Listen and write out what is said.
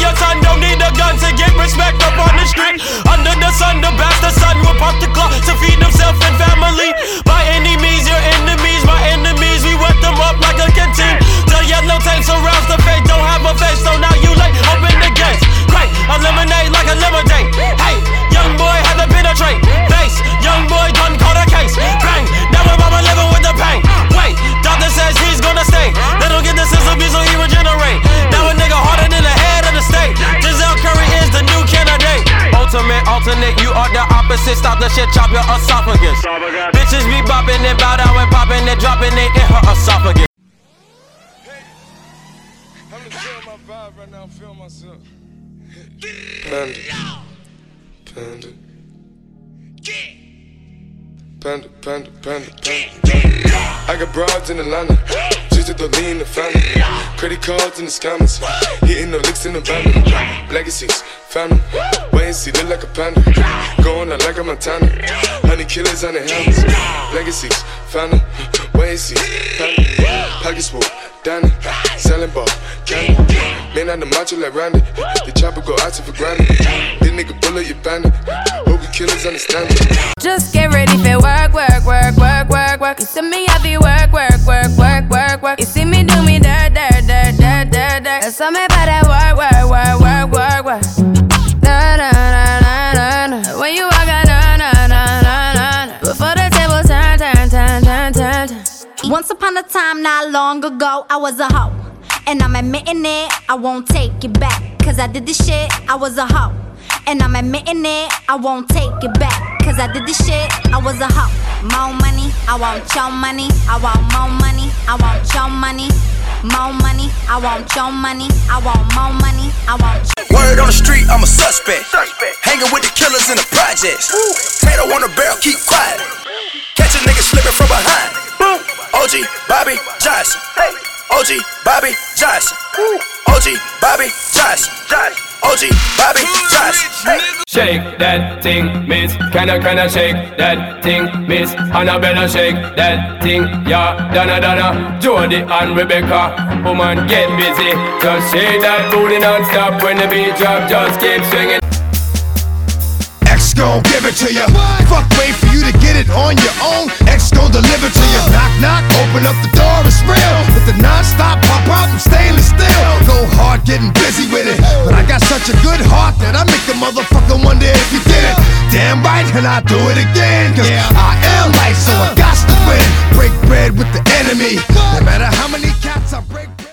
your son don't need a gun to get respect up on the street. Under the sun, the bastard son will pop the clock to feed himself and family. By any means, your enemies, my enemies, we wet them up like a canteen. The yellow tape surrounds the face, don't have a face, so now you late. Open the gates, great, eliminate like a lemonade. Hey, young boy had to penetrate. Face, young boy done caught a case. Bang, now my mama living with the pain. Wait, doctor says he's gonna stay. They don't get the system, so he regenerate. Now a nigga harder than the head of the state. Giselle Curry is the new candidate. Ultimate, alternate, you are the opposite. Stop the shit, chop your esophagus. Bitches be bopping and bow down and popping and dropping it in her esophagus. I'm just feeling my vibe right now, I'm feeling myself. Panda. Panda, panda, panda, panda. I got broads in Atlanta, just to the lean the family. Credit cards in the scammers, hitting the licks in the van. Legacies, family, wait and see, look like a panda. Going out like a Montana, honey killers on the helmets. Legacies, family, wait and see, family. Pockets full, Danny, selling ball, candy. Man on the macho like Randy, the chopper go out to for granted. This nigga bullet, you bandit. Hope the killers understand it. Just get ready for work, work, work, work, work, work. You see me heavy work, work, work, work, work, work. You see me do me dirt, dirt, dirt, dirt, dirt, dirt. That's something about that work, work, work, work, work, work. Na na na na na na. When you walk out, na na na na na. Before the table turn, turn, turn, turn, turn, turn. Once upon a time, not long ago, I was a hoe. And I'm admitting it, I won't take it back. Cause I did this shit, I was a hoe. And I'm admitting it, I won't take it back. Cause I did this shit, I was a hoe. More money, I want your money. I want more money, I want your money. More money, I want your money. I want more money, I want your Word on the street, I'm a suspect. Hanging with the killers in the projects. Tato on the barrel, keep quiet. Catch a nigga slipping from behind. OG Bobby Johnson. OG Bobby Johnson. OG Bobby Johnson. OG Bobby Johnson. Shake that thing, miss. Can I shake that thing, miss? Annabella, shake that thing, yeah. Donna, Jody and Rebecca. Woman, get busy. Just shake that booty non-stop. When the beat drop, just keep swinging. X gon' give it to ya. Fuck, wait for you to get it on your own. X gon' deliver to ya. Knock, knock, open up the door, it's real. With the non-stop pop out, I'm stainless steel. Go hard, getting busy with it. But I got such a good heart that I make a motherfucker wonder if you did it. Damn right, and I do it again. Cause I am life, so I got to win. Break bread with the enemy.